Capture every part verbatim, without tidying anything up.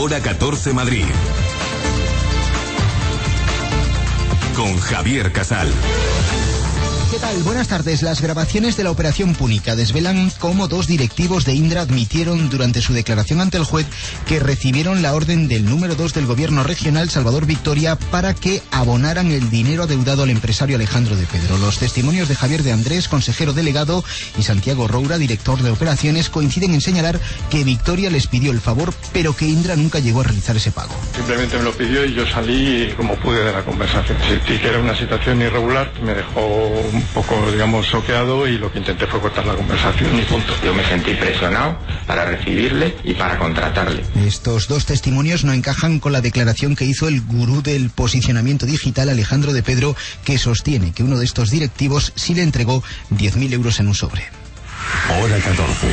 Hora catorce Madrid. Con Javier Casal. ¿Qué tal? Buenas tardes. Las grabaciones de la Operación Púnica desvelan cómo dos directivos de Indra admitieron durante su declaración ante el juez que recibieron la orden del número dos del gobierno regional, Salvador Victoria, para que abonaran el dinero adeudado al empresario Alejandro de Pedro. Los testimonios de Javier de Andrés, consejero delegado, y Santiago Roura, director de operaciones, coinciden en señalar que Victoria les pidió el favor, pero que Indra nunca llegó a realizar ese pago. Simplemente me lo pidió y yo salí como pude de la conversación. Sentí que era una situación irregular, me dejó un poco, digamos, choqueado, y lo que intenté fue cortar la conversación y punto. Yo me sentí presionado para recibirle y para contratarle. Estos dos testimonios no encajan con la declaración que hizo el gurú del posicionamiento digital, Alejandro de Pedro, que sostiene que uno de estos directivos sí le entregó diez mil euros en un sobre. Hora catorce.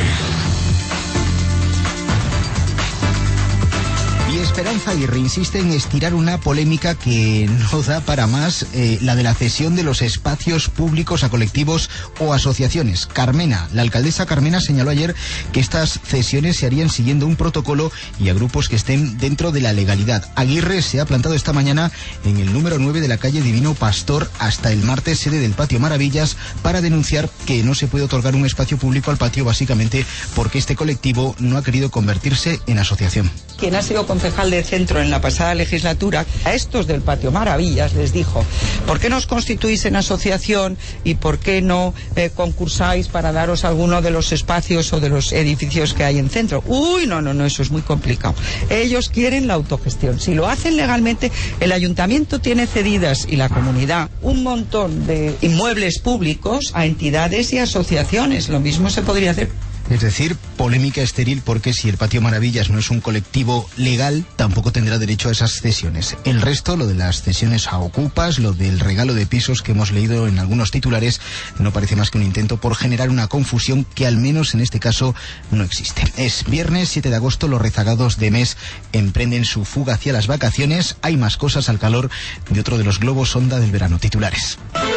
Y Esperanza Aguirre insiste en estirar una polémica que no da para más, eh, la de la cesión de los espacios públicos a colectivos o asociaciones. Carmena, la alcaldesa Carmena, señaló ayer que estas cesiones se harían siguiendo un protocolo y a grupos que estén dentro de la legalidad. Aguirre se ha plantado esta mañana en el número nueve de la calle Divino Pastor hasta el martes, sede del Patio Maravillas, para denunciar que no se puede otorgar un espacio público al patio, básicamente porque este colectivo no ha querido convertirse en asociación. Quien ha sido concejal de centro en la pasada legislatura, a estos del Patio Maravillas les dijo: ¿por qué no os constituís en asociación y por qué no eh, concursáis para daros alguno de los espacios o de los edificios que hay en centro? Uy, no, no, no, eso es muy complicado. Ellos quieren la autogestión. Si lo hacen legalmente, el ayuntamiento tiene cedidas, y la comunidad, un montón de inmuebles públicos a entidades y asociaciones. Lo mismo se podría hacer. Es decir, polémica estéril, porque si el Patio Maravillas no es un colectivo legal, tampoco tendrá derecho a esas cesiones. El resto, lo de las cesiones a ocupas, lo del regalo de pisos que hemos leído en algunos titulares, no parece más que un intento por generar una confusión que al menos en este caso no existe. Es viernes siete de agosto, los rezagados de mes emprenden su fuga hacia las vacaciones. Hay más cosas al calor de otro de los globos sonda del verano. Titulares.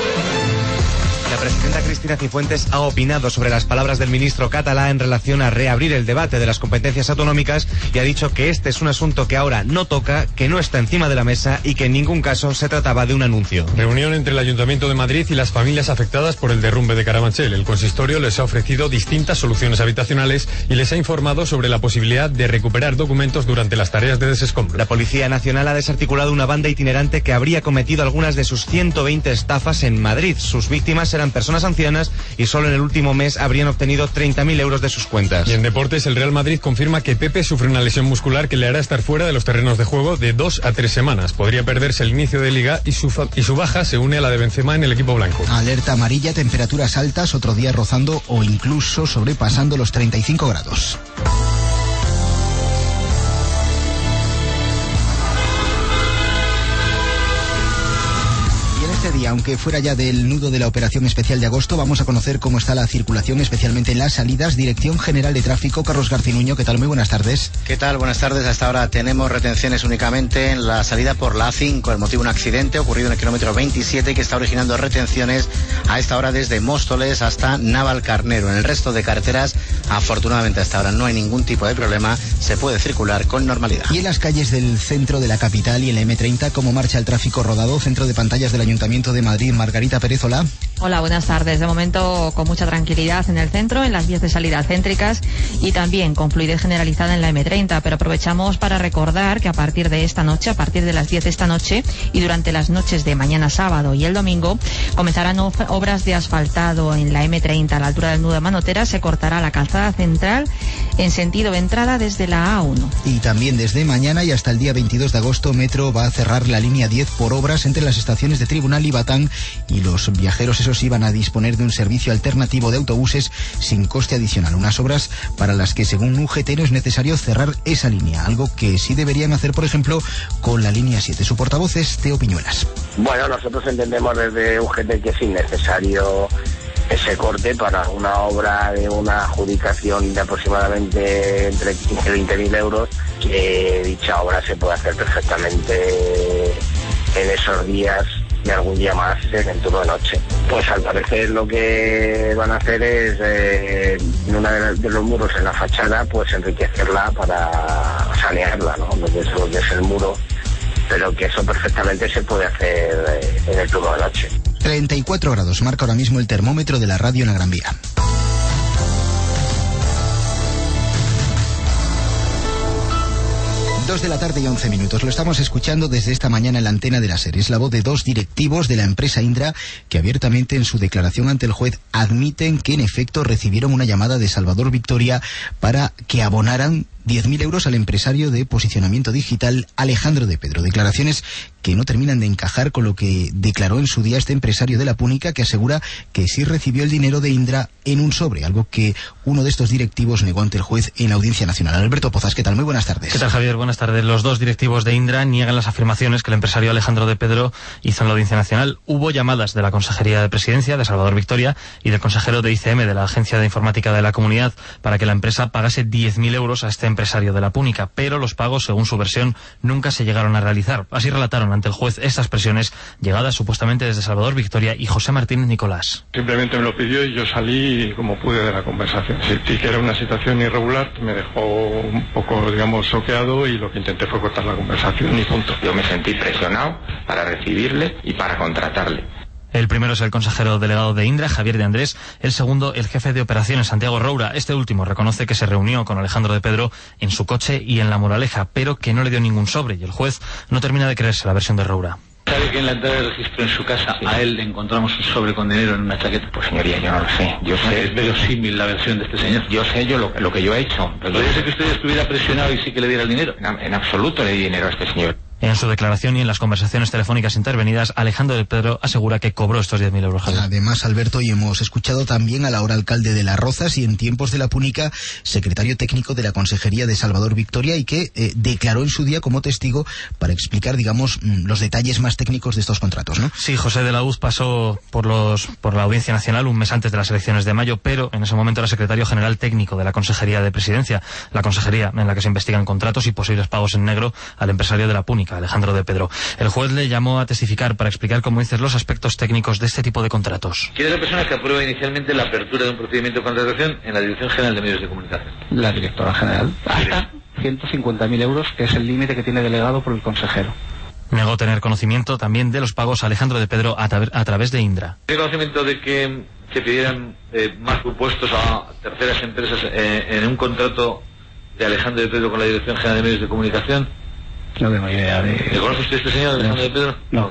La presidenta Cristina Cifuentes ha opinado sobre las palabras del ministro catalá en relación a reabrir el debate de las competencias autonómicas y ha dicho que este es un asunto que ahora no toca, que no está encima de la mesa y que en ningún caso se trataba de un anuncio. Reunión entre el Ayuntamiento de Madrid y las familias afectadas por el derrumbe de Carabanchel. El consistorio les ha ofrecido distintas soluciones habitacionales y les ha informado sobre la posibilidad de recuperar documentos durante las tareas de desescombro. La Policía Nacional ha desarticulado una banda itinerante que habría cometido algunas de sus ciento veinte estafas en Madrid. Sus víctimas eran personas ancianas y solo en el último mes habrían obtenido treinta mil euros de sus cuentas. Y en deportes, el Real Madrid confirma que Pepe sufre una lesión muscular que le hará estar fuera de los terrenos de juego de dos a tres semanas. Podría perderse el inicio de Liga y su, fa- y su baja se une a la de Benzema en el equipo blanco. Alerta amarilla, temperaturas altas, otro día rozando o incluso sobrepasando los treinta y cinco grados. Día, aunque fuera ya del nudo de la operación especial de agosto, vamos a conocer cómo está la circulación, especialmente en las salidas. Dirección General de Tráfico, Carlos Garcinuño, ¿qué tal? Muy buenas tardes. ¿Qué tal? Buenas tardes. Hasta ahora tenemos retenciones únicamente en la salida por la A cinco. El motivo, un accidente ocurrido en el kilómetro veintisiete que está originando retenciones a esta hora desde Móstoles hasta Navalcarnero. En el resto de carreteras, afortunadamente hasta ahora no hay ningún tipo de problema, se puede circular con normalidad. Y en las calles del centro de la capital y en la eme treinta, ¿cómo marcha el tráfico rodado? Centro de pantallas del Ayuntamiento de Madrid, Margarita Pérez, hola. Hola, buenas tardes. De momento con mucha tranquilidad en el centro, en las vías de salida céntricas y también con fluidez generalizada en la eme treinta, pero aprovechamos para recordar que a partir de esta noche, a partir de las diez de esta noche y durante las noches de mañana sábado y el domingo, comenzarán obras de asfaltado en la eme treinta a la altura del nudo de Manotera. Se cortará la calzada central en sentido de entrada desde la A uno. Y también desde mañana y hasta el día veintidós de agosto, Metro va a cerrar la línea diez por obras entre las estaciones de Tribunal y Batán, y los viajeros, esos sí, van a disponer de un servicio alternativo de autobuses sin coste adicional. Unas obras para las que, según U G T, no es necesario cerrar esa línea, algo que sí deberían hacer, por ejemplo, con la línea siete. Su portavoz es Teo Piñuelas. Bueno, nosotros entendemos desde U G T que es innecesario ese corte para una obra de una adjudicación de aproximadamente entre quince y veinte mil euros, que dicha obra se puede hacer perfectamente en esos días y algún día más en el turno de noche. Pues al parecer lo que van a hacer es eh, en uno de los muros en la fachada, pues enriquecerla para sanearla, ¿no? Lo que es, lo que es el muro, pero que eso perfectamente se puede hacer eh, en el turno de noche. treinta y cuatro grados marca ahora mismo el termómetro de la radio en la Gran Vía. Dos de la tarde y once minutos. Lo estamos escuchando desde esta mañana en la antena de la SER. Es la voz de dos directivos de la empresa Indra que abiertamente en su declaración ante el juez admiten que en efecto recibieron una llamada de Salvador Victoria para que abonaran diez mil euros al empresario de posicionamiento digital Alejandro de Pedro. Declaraciones que no terminan de encajar con lo que declaró en su día este empresario de la Púnica, que asegura que sí recibió el dinero de Indra en un sobre, algo que uno de estos directivos negó ante el juez en la Audiencia Nacional. Alberto Pozas, ¿qué tal? Muy buenas tardes. ¿Qué tal, Javier? Buenas tardes. Los dos directivos de Indra niegan las afirmaciones que el empresario Alejandro de Pedro hizo en la Audiencia Nacional. Hubo llamadas de la Consejería de Presidencia, de Salvador Victoria, y del consejero de I C M, de la Agencia de Informática de la Comunidad, para que la empresa pagase diez mil euros a este empresario de la Púnica, pero los pagos, según su versión, nunca se llegaron a realizar. Así relataron ante el juez estas presiones llegadas supuestamente desde Salvador Victoria y José Martínez Nicolás. Simplemente me lo pidió y yo salí como pude de la conversación. Sentí que era una situación irregular, me dejó un poco, digamos, choqueado y lo que intenté fue cortar la conversación y punto. Yo me sentí presionado para recibirle y para contratarle. El primero es el consejero delegado de Indra, Javier de Andrés. El segundo, el jefe de operaciones, Santiago Roura. Este último reconoce que se reunió con Alejandro de Pedro en su coche y en La Moraleja, pero que no le dio ningún sobre, y el juez no termina de creerse la versión de Roura. ¿Sabe que en la entrada de registro en su casa a él le encontramos un sobre con dinero en una chaqueta? Pues señoría, yo no lo sé. Yo sé. Es verosímil la versión de este señor. Yo sé yo lo, lo que yo he hecho. ¿Podría ser que usted estuviera presionado y sí que le diera el dinero? En, en absoluto le di dinero a este señor. En su declaración y en las conversaciones telefónicas intervenidas, Alejandro de Pedro asegura que cobró estos diez mil euros. Además, Alberto, y hemos escuchado también al ahora alcalde de Las Rozas y en tiempos de la Púnica, secretario técnico de la Consejería de Salvador Victoria, y que eh, declaró en su día como testigo para explicar, digamos, los detalles más técnicos de estos contratos, ¿no? Sí, José de la Uz pasó por los por la Audiencia Nacional un mes antes de las elecciones de mayo, pero en ese momento era secretario general técnico de la Consejería de Presidencia, la consejería en la que se investigan contratos y posibles pagos en negro al empresario de la Púnica, Alejandro de Pedro. El juez le llamó a testificar para explicar, como dices, los aspectos técnicos de este tipo de contratos. ¿Quién es la persona que aprueba inicialmente la apertura de un procedimiento de contratación en la Dirección General de Medios de Comunicación? La directora general. Hasta ciento cincuenta mil euros, que es el límite que tiene delegado por el consejero. Negó tener conocimiento también de los pagos a Alejandro de Pedro a, tra a través de Indra. ¿Tiene conocimiento de que se pidieran eh, más supuestos a terceras empresas eh, en un contrato de Alejandro de Pedro con la Dirección General de Medios de Comunicación? No tengo idea de... ¿Le conoce usted a este señor, Alejandro de Pedro? No.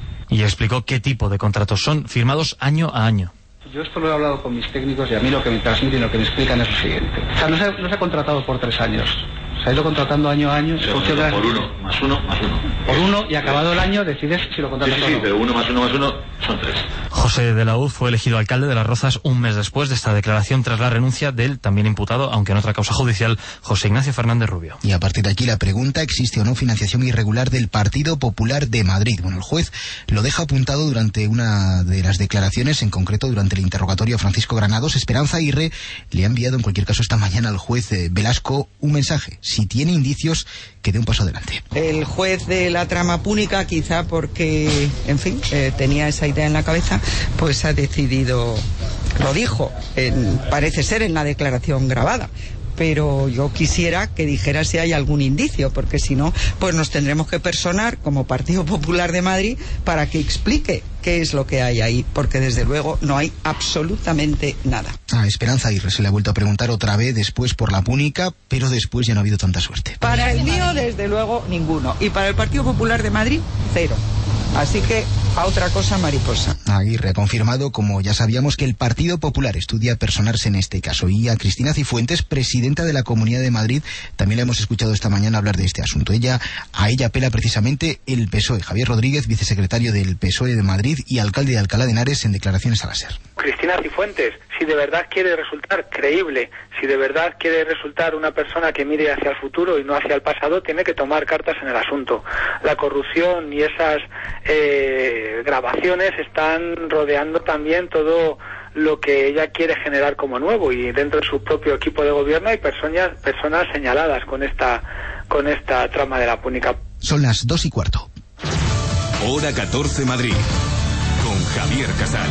Y explicó qué tipo de contratos son, firmados año a año. Yo esto lo he hablado con mis técnicos y a mí lo que me transmiten y lo que me explican es lo siguiente. O sea, no se, no se ha contratado por tres años. Se ha ido contratando año a año. Por uno, más uno, más uno. Por uno, y acabado el año decides si lo contratas sí, o sí, no. Sí, pero uno más uno más uno son tres. José de la Uz fue elegido alcalde de Las Rozas un mes después de esta declaración, tras la renuncia del también imputado, aunque en otra causa judicial, José Ignacio Fernández Rubio. Y a partir de aquí la pregunta: ¿existe o no financiación irregular del Partido Popular de Madrid? Bueno, el juez lo deja apuntado durante una de las declaraciones, en concreto durante el interrogatorio a Francisco Granados. Esperanza Aguirre le ha enviado en cualquier caso esta mañana al juez eh, Velasco un mensaje: si tiene indicios, que dé un paso adelante. El juez de la trama púnica, quizá porque, en fin, eh, tenía esa idea en la cabeza, pues ha decidido, lo dijo, en, parece ser en la declaración grabada. Pero yo quisiera que dijera si hay algún indicio, porque si no, pues nos tendremos que personar como Partido Popular de Madrid para que explique qué es lo que hay ahí, porque desde luego no hay absolutamente nada. A Esperanza Aguirre se le ha vuelto a preguntar otra vez después por la Púnica, pero después ya no ha habido tanta suerte. Para el mío, desde luego, ninguno. Y para el Partido Popular de Madrid, cero. Así que a otra cosa mariposa. Aguirre ha confirmado, como ya sabíamos, que el Partido Popular estudia personarse en este caso. Y a Cristina Cifuentes, presidenta de la Comunidad de Madrid, también la hemos escuchado esta mañana hablar de este asunto. Ella, a ella apela precisamente el P S O E. Javier Rodríguez, vicesecretario del P S O E de Madrid y alcalde de Alcalá de Henares, en declaraciones a la SER. Cristina Cifuentes, si de verdad quiere resultar creíble, si de verdad quiere resultar una persona que mire hacia el futuro y no hacia el pasado, tiene que tomar cartas en el asunto. La corrupción y esas eh, grabaciones están rodeando también todo lo que ella quiere generar como nuevo, y dentro de su propio equipo de gobierno hay personas, personas señaladas con esta, con esta trama de la Púnica. Son las dos y cuarto. Hora catorce Madrid, con Javier Casal.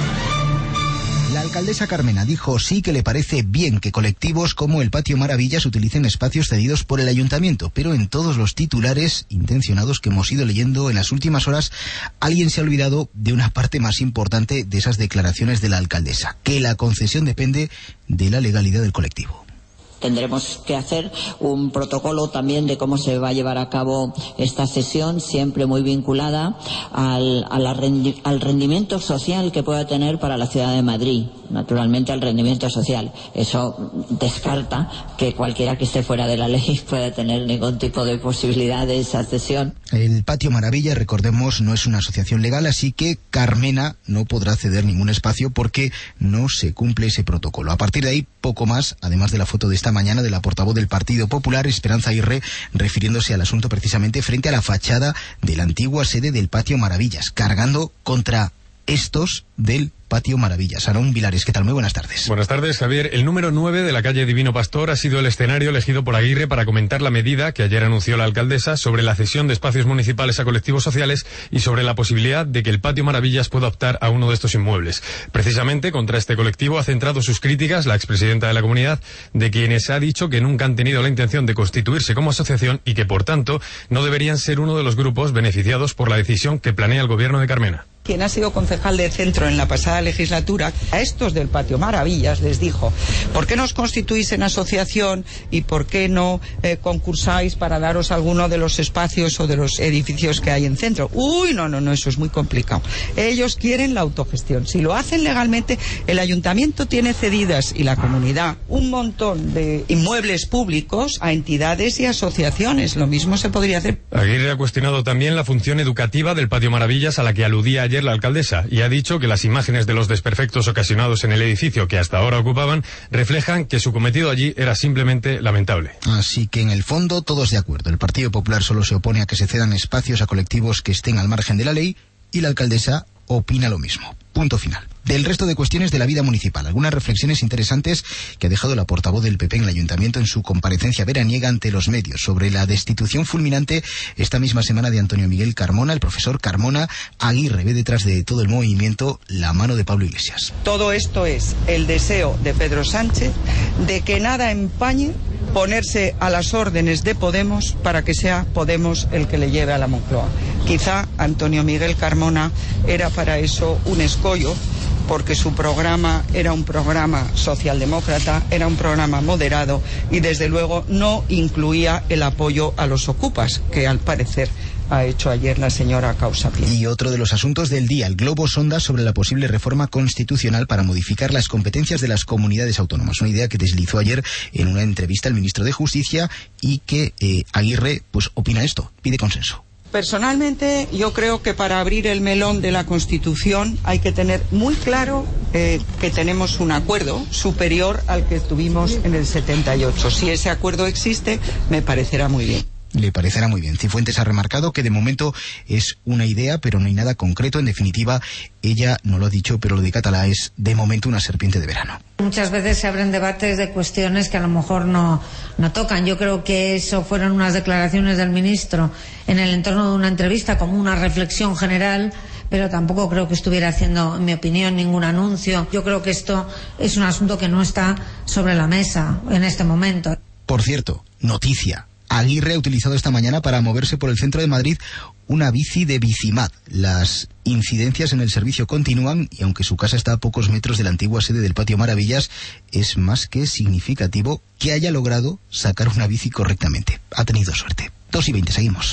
La alcaldesa Carmena dijo sí que le parece bien que colectivos como el Patio Maravillas utilicen espacios cedidos por el ayuntamiento, pero en todos los titulares intencionados que hemos ido leyendo en las últimas horas, alguien se ha olvidado de una parte más importante de esas declaraciones de la alcaldesa, que la concesión depende de la legalidad del colectivo. Tendremos que hacer un protocolo también de cómo se va a llevar a cabo esta sesión, siempre muy vinculada al, a la rendi, al rendimiento social que pueda tener para la ciudad de Madrid, naturalmente al rendimiento social. Eso descarta que cualquiera que esté fuera de la ley pueda tener ningún tipo de posibilidad de esa sesión. El Patio Maravilla, recordemos, no es una asociación legal, así que Carmena no podrá ceder ningún espacio porque no se cumple ese protocolo. A partir de ahí, poco más, además de la foto de esta mañana de la portavoz del Partido Popular, Esperanza Aguirre, refiriéndose al asunto precisamente frente a la fachada de la antigua sede del Patio Maravillas, cargando contra estos del Patio Maravillas. Aarón Vilares, ¿qué tal? Muy buenas tardes. Buenas tardes, Javier. El número nueve de la calle Divino Pastor ha sido el escenario elegido por Aguirre para comentar la medida que ayer anunció la alcaldesa sobre la cesión de espacios municipales a colectivos sociales y sobre la posibilidad de que el Patio Maravillas pueda optar a uno de estos inmuebles. Precisamente contra este colectivo ha centrado sus críticas la expresidenta de la comunidad, de quienes ha dicho que nunca han tenido la intención de constituirse como asociación y que, por tanto, no deberían ser uno de los grupos beneficiados por la decisión que planea el gobierno de Carmena. Quien ha sido concejal de centro en la pasada legislatura, a estos del Patio Maravillas les dijo: ¿por qué no os constituís en asociación y por qué no eh, concursáis para daros alguno de los espacios o de los edificios que hay en centro? Uy, no, no, no, eso es muy complicado. Ellos quieren la autogestión. Si lo hacen legalmente, el ayuntamiento tiene cedidas y la comunidad un montón de inmuebles públicos a entidades y asociaciones. Lo mismo se podría hacer. Aguirre ha cuestionado también la función educativa del Patio Maravillas, a la que aludía ayer la alcaldesa, y ha dicho que las imágenes de los desperfectos ocasionados en el edificio que hasta ahora ocupaban reflejan que su cometido allí era simplemente lamentable. Así que en el fondo todos de acuerdo. El Partido Popular solo se opone a que se cedan espacios a colectivos que estén al margen de la ley y la alcaldesa opina lo mismo. Punto final. Del resto de cuestiones de la vida municipal, algunas reflexiones interesantes que ha dejado la portavoz del P P en el ayuntamiento en su comparecencia veraniega ante los medios sobre la destitución fulminante esta misma semana de Antonio Miguel Carmona. El profesor Carmona Aguirre ve detrás de todo el movimiento la mano de Pablo Iglesias. Todo esto es el deseo de Pedro Sánchez de que nada empañe ponerse a las órdenes de Podemos para que sea Podemos el que le lleve a la Moncloa. Quizá Antonio Miguel Carmona era para eso un escollo, porque su programa era un programa socialdemócrata, era un programa moderado y desde luego no incluía el apoyo a los ocupas, que al parecer ha hecho ayer la señora Causapien. Y otro de los asuntos del día, el globo sonda sobre la posible reforma constitucional para modificar las competencias de las comunidades autónomas. Una idea que deslizó ayer en una entrevista al ministro de Justicia y que eh, Aguirre pues opina esto, pide consenso. Personalmente, yo creo que para abrir el melón de la Constitución hay que tener muy claro eh, que tenemos un acuerdo superior al que tuvimos en el setenta y ocho. Si ese acuerdo existe, me parecerá muy bien. Le parecerá muy bien. Cifuentes ha remarcado que de momento es una idea, pero no hay nada concreto. En definitiva, ella no lo ha dicho, pero lo de Catalá es de momento una serpiente de verano. Muchas veces se abren debates de cuestiones que a lo mejor no, no tocan. Yo creo que eso fueron unas declaraciones del ministro en el entorno de una entrevista como una reflexión general, pero tampoco creo que estuviera haciendo, en mi opinión, ningún anuncio. Yo creo que esto es un asunto que no está sobre la mesa en este momento. Por cierto, noticia. Aguirre ha utilizado esta mañana para moverse por el centro de Madrid una bici de Bicimad. Las incidencias en el servicio continúan y aunque su casa está a pocos metros de la antigua sede del Patio Maravillas, es más que significativo que haya logrado sacar una bici correctamente. Ha tenido suerte. dos y veinte, seguimos.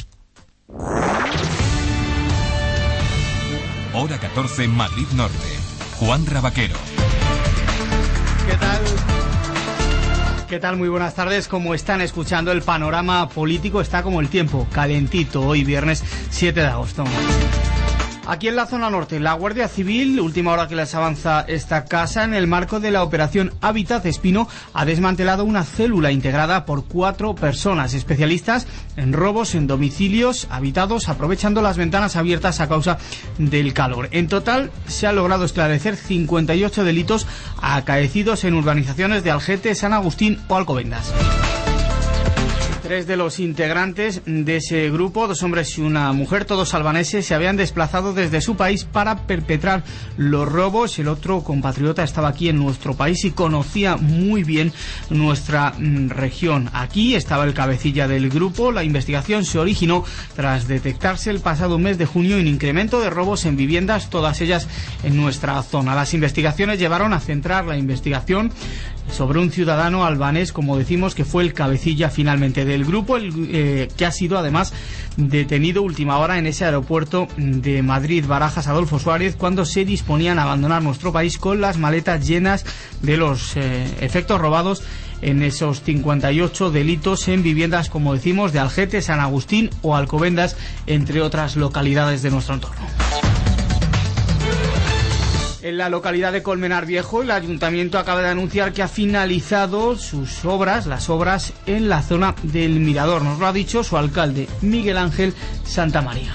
Hora catorce, Madrid Norte. Juan Rabaquero. ¿Qué tal? ¿Qué tal? Muy buenas tardes. Como están escuchando, el panorama político está como el tiempo, calentito, hoy viernes siete de agosto. Aquí en la zona norte, la Guardia Civil, última hora que les avanza esta casa, en el marco de la operación Hábitat Espino, ha desmantelado una célula integrada por cuatro personas especialistas en robos en domicilios habitados, aprovechando las ventanas abiertas a causa del calor. En total, se ha logrado esclarecer cincuenta y ocho delitos acaecidos en urbanizaciones de Algete, San Agustín o Alcobendas. Tres de los integrantes de ese grupo, dos hombres y una mujer, todos albaneses, se habían desplazado desde su país para perpetrar los robos. El otro compatriota estaba aquí en nuestro país y conocía muy bien nuestra mm, región. Aquí estaba el cabecilla del grupo. La investigación se originó tras detectarse el pasado mes de junio un incremento de robos en viviendas, todas ellas en nuestra zona. Las investigaciones llevaron a centrar la investigación sobre un ciudadano albanés, como decimos, que fue el cabecilla finalmente del grupo, el, eh, que ha sido además detenido última hora en ese aeropuerto de Madrid Barajas Adolfo Suárez, cuando se disponían a abandonar nuestro país con las maletas llenas de los eh, efectos robados en esos cincuenta y ocho delitos en viviendas, como decimos, de Algete, San Agustín o Alcobendas, entre otras localidades de nuestro entorno. En la localidad de Colmenar Viejo, el ayuntamiento acaba de anunciar que ha finalizado sus obras, las obras en la zona del Mirador. Nos lo ha dicho su alcalde, Miguel Ángel Santamaría.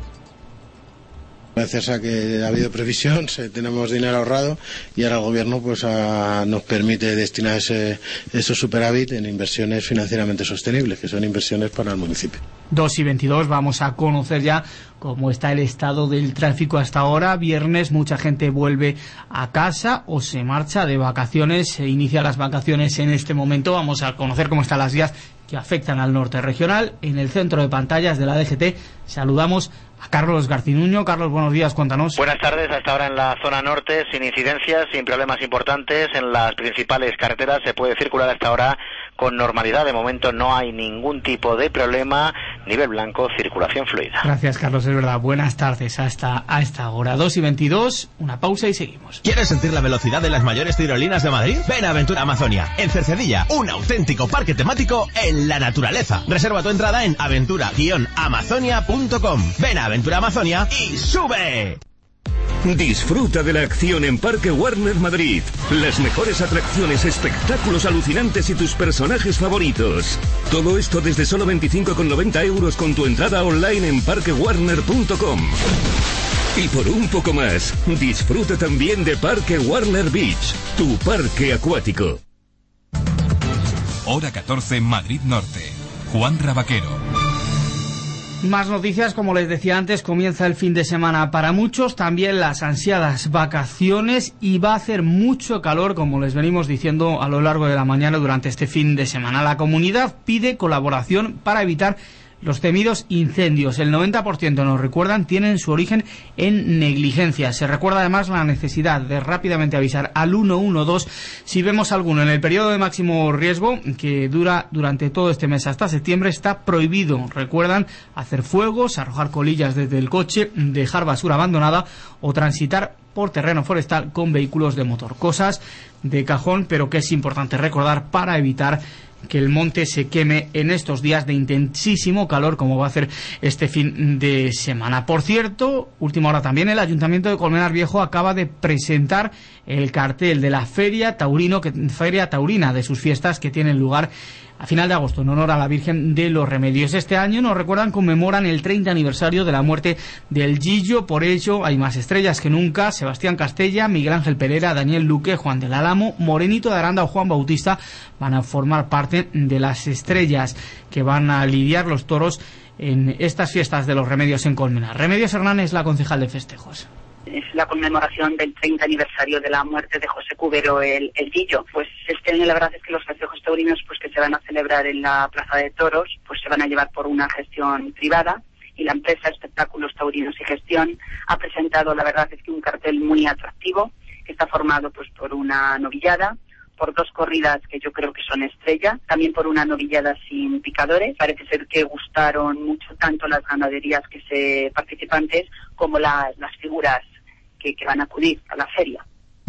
Gracias a que ha habido previsión, tenemos dinero ahorrado y ahora el gobierno pues a, nos permite destinar ese, esos superávit en inversiones financieramente sostenibles, que son inversiones para el municipio. dos y veintidós, vamos a conocer ya cómo está el estado del tráfico hasta ahora. Viernes, mucha gente vuelve a casa o se marcha de vacaciones, se inicia las vacaciones en este momento. Vamos a conocer cómo están las vías que afectan al norte regional. En el centro de pantallas de la D G T saludamos a Carlos Garcinuño. Carlos, buenos días, cuéntanos. Buenas tardes. Hasta ahora en la zona norte, sin incidencias, sin problemas importantes. En las principales carreteras se puede circular hasta ahora con normalidad. De momento no hay ningún tipo de problema. Nivel blanco, circulación fluida. Gracias, Carlos, es verdad. Buenas tardes hasta a esta hora. dos y veintidós, una pausa y seguimos. ¿Quieres sentir la velocidad de las mayores tirolinas de Madrid? Ven a Aventura Amazonia, en Cercedilla, un auténtico parque temático en la naturaleza. Reserva tu entrada en aventura guion amazonia punto com. Ven a Aventura Amazonia y ¡sube! Disfruta de la acción en Parque Warner Madrid. Las mejores atracciones, espectáculos alucinantes y tus personajes favoritos. Todo esto desde solo veinticinco con noventa euros con tu entrada online en parque warner punto com. Y por un poco más, disfruta también de Parque Warner Beach, tu parque acuático. Hora catorce, Madrid Norte. Juan Rabaquero. Más noticias, como les decía antes, comienza el fin de semana para muchos, también las ansiadas vacaciones, y va a hacer mucho calor, como les venimos diciendo a lo largo de la mañana durante este fin de semana. La comunidad pide colaboración para evitar los temidos incendios. El noventa por ciento, nos recuerdan, tienen su origen en negligencia. Se recuerda además la necesidad de rápidamente avisar al uno uno dos si vemos alguno. En el periodo de máximo riesgo, que dura durante todo este mes hasta septiembre, está prohibido, recuerdan, hacer fuegos, arrojar colillas desde el coche, dejar basura abandonada o transitar por terreno forestal con vehículos de motor. Cosas de cajón, pero que es importante recordar para evitar que el monte se queme en estos días de intensísimo calor, como va a hacer este fin de semana. Por cierto, última hora también, el Ayuntamiento de Colmenar Viejo acaba de presentar el cartel de la Feria Taurino, que, Feria Taurina de sus fiestas que tienen lugar a final de agosto, en honor a la Virgen de los Remedios. Este año, nos recuerdan, conmemoran el treinta aniversario de la muerte del Gillo. Por ello, hay más estrellas que nunca. Sebastián Castella, Miguel Ángel Pereira, Daniel Luque, Juan del Álamo, Morenito de Aranda o Juan Bautista van a formar parte de las estrellas que van a lidiar los toros en estas fiestas de los Remedios en Colmenar. Remedios Hernández es la concejal de festejos. Es la conmemoración del treinta aniversario de la muerte de José Cubero, el, el Gillo. Pues este año la verdad es que los festejos taurinos, pues que se van a celebrar en la Plaza de Toros, pues se van a llevar por una gestión privada, y la empresa Espectáculos Taurinos y Gestión ha presentado, la verdad es que un cartel muy atractivo, que está formado pues por una novillada, por dos corridas que yo creo que son estrella, también por una novillada sin picadores. Parece ser que gustaron mucho tanto las ganaderías que se participantes como la, las figuras que, que van a acudir a la feria.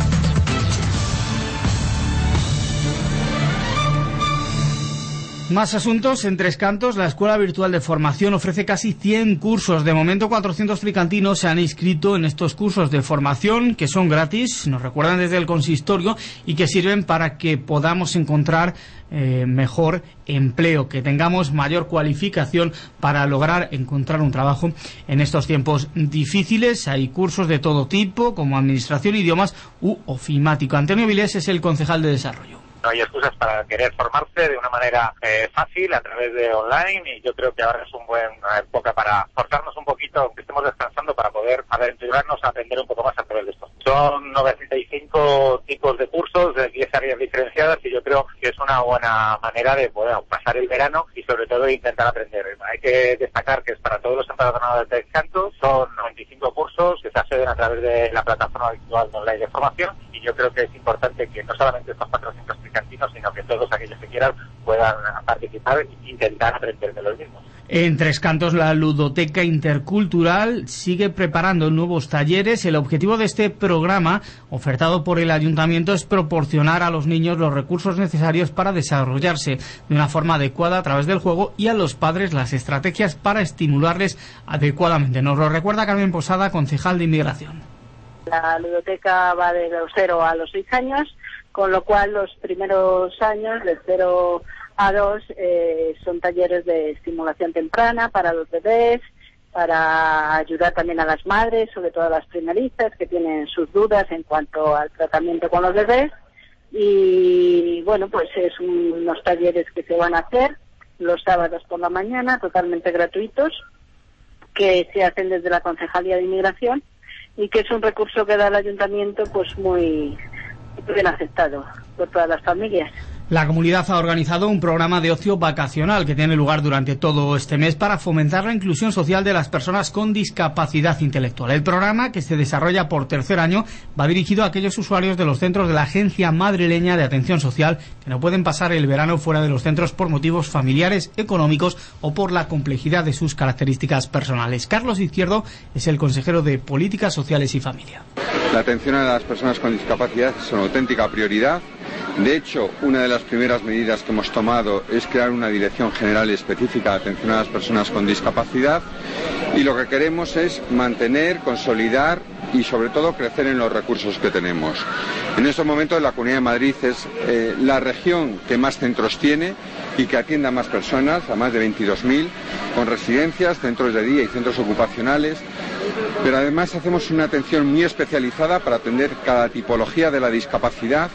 Más asuntos. En Tres Cantos, la Escuela Virtual de Formación ofrece casi cien cursos. De momento, cuatrocientos tricantinos se han inscrito en estos cursos de formación, que son gratis, nos recuerdan desde el consistorio, y que sirven para que podamos encontrar eh, mejor empleo, que tengamos mayor cualificación para lograr encontrar un trabajo en estos tiempos difíciles. Hay cursos de todo tipo, como administración, idiomas u ofimático. Antonio Vilés es el concejal de desarrollo. No hay excusas para querer formarse de una manera eh, fácil a través de online, y yo creo que ahora es un buen, una época para forzarnos un poquito, aunque estemos descansando, para poder aventurarnos a aprender un poco más a través de esto. Son noventa y cinco tipos de cursos de diez áreas diferenciadas, y yo creo que es una buena manera de poder pasar el verano y sobre todo intentar aprender. Hay que destacar que es para todos los empadronadores de Canto, son noventa y cinco cursos que se acceden a través de la plataforma virtual online de formación, y yo creo que es importante que no solamente estos cuatrocientos tricantinos, sino que todos aquellos que quieran puedan participar e intentar aprender de los mismos. En Tres Cantos, la Ludoteca Intercultural sigue preparando nuevos talleres. El objetivo de este programa, ofertado por el Ayuntamiento, es proporcionar a los niños los recursos necesarios para desarrollarse de una forma adecuada a través del juego, y a los padres las estrategias para estimularles adecuadamente. Nos lo recuerda Carmen Posada, concejal de Inmigración. La ludoteca va de los cero a los seis años, con lo cual los primeros años, de cero a dos, eh, son talleres de estimulación temprana para los bebés, para ayudar también a las madres, sobre todo a las primerizas, que tienen sus dudas en cuanto al tratamiento con los bebés. Y bueno, pues es un, unos talleres que se van a hacer los sábados por la mañana, totalmente gratuitos, que se hacen desde la Concejalía de Inmigración, y que es un recurso que da el Ayuntamiento pues muy bien aceptado por todas las familias. La comunidad ha organizado un programa de ocio vacacional que tiene lugar durante todo este mes para fomentar la inclusión social de las personas con discapacidad intelectual. El programa, que se desarrolla por tercer año, va dirigido a aquellos usuarios de los centros de la Agencia Madrileña de Atención Social que no pueden pasar el verano fuera de los centros por motivos familiares, económicos o por la complejidad de sus características personales. Carlos Izquierdo es el consejero de Políticas Sociales y Familia. La atención a las personas con discapacidad es una auténtica prioridad. De hecho, una de las primeras medidas que hemos tomado es crear una Dirección General específica de atención a las personas con discapacidad, y lo que queremos es mantener, consolidar y sobre todo crecer en los recursos que tenemos. En estos momentos la Comunidad de Madrid es eh, la región que más centros tiene y que atiende a más personas, a más de veintidós mil, con residencias, centros de día y centros ocupacionales. Pero además hacemos una atención muy especializada para atender cada tipología de la discapacidad.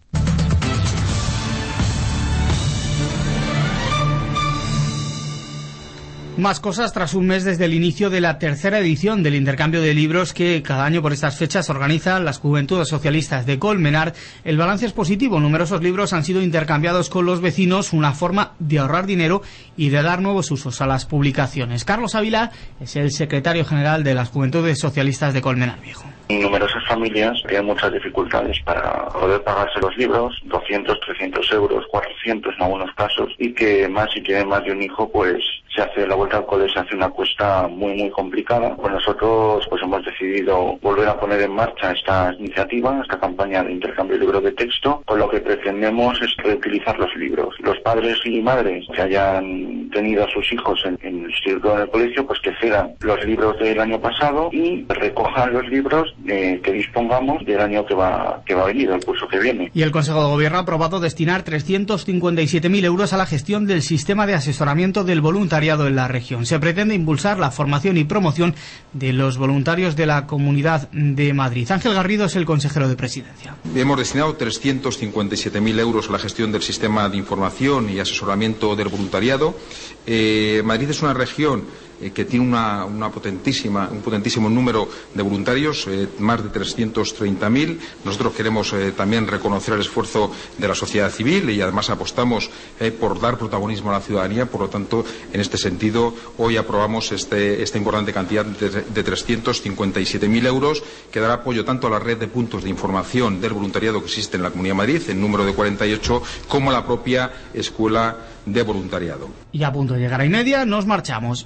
Más cosas tras un mes desde el inicio de la tercera edición del intercambio de libros que cada año por estas fechas organizan las Juventudes Socialistas de Colmenar. El balance es positivo. Numerosos libros han sido intercambiados con los vecinos, una forma de ahorrar dinero y de dar nuevos usos a las publicaciones. Carlos Ávila es el secretario general de las Juventudes Socialistas de Colmenar Viejo. Numerosas familias tienen muchas dificultades para poder pagarse los libros, doscientos, trescientos euros, cuatrocientos en algunos casos, y que más si tienen más de un hijo, pues se hace la vuelta al cole, se hace una cuesta muy muy complicada. Pues nosotros pues hemos decidido volver a poner en marcha esta iniciativa, esta campaña de intercambio de libros de texto, con lo que pretendemos es reutilizar los libros. Los padres y madres que hayan tenido a sus hijos en, en el instituto, en el colegio, pues que cedan los libros del año pasado y recojan los libros Eh, que dispongamos del año que va que va a venir, el curso que viene. Y el Consejo de Gobierno ha aprobado destinar trescientos cincuenta y siete mil euros a la gestión del sistema de asesoramiento del voluntariado en la región. Se pretende impulsar la formación y promoción de los voluntarios de la Comunidad de Madrid. Ángel Garrido es el consejero de Presidencia. Hemos destinado trescientos cincuenta y siete mil euros a la gestión del sistema de información y asesoramiento del voluntariado. Eh, Madrid es una región que tiene una, una potentísima, un potentísimo número de voluntarios, eh, más de trescientos treinta mil. Nosotros queremos eh, también reconocer el esfuerzo de la sociedad civil y además apostamos eh, por dar protagonismo a la ciudadanía. Por lo tanto, en este sentido, hoy aprobamos este, esta importante cantidad de, de trescientos cincuenta y siete mil euros, que dará apoyo tanto a la red de puntos de información del voluntariado que existe en la Comunidad de Madrid, en número de cuarenta y ocho, como a la propia Escuela de Voluntariado. Y a punto de llegar a y media, nos marchamos.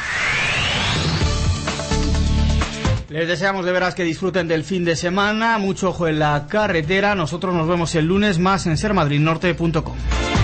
Les deseamos de veras que disfruten del fin de semana, mucho ojo en la carretera. Nosotros nos vemos el lunes, más en ser madrid norte punto com.